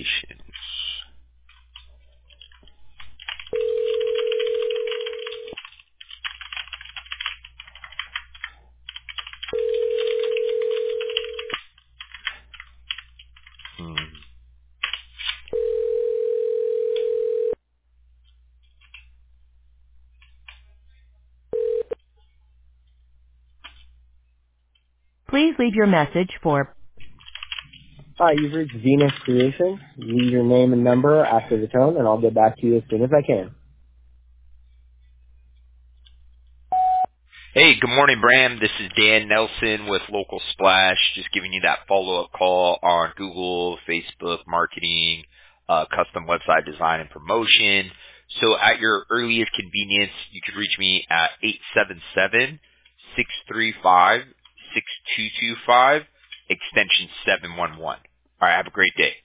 Solutions. Hmm. Please leave your message for... Hi, you've reached Venus Creation. Leave your name and number after the tone, and I'll get back to you as soon as I can. Hey, good morning, Bram. This is Dan Nelson with Local Splash. Just giving you that follow-up call on Google, Facebook, marketing, custom website design and promotion. So at your earliest convenience, you could reach me at 877-635-6225, extension 711. All right, have a great day.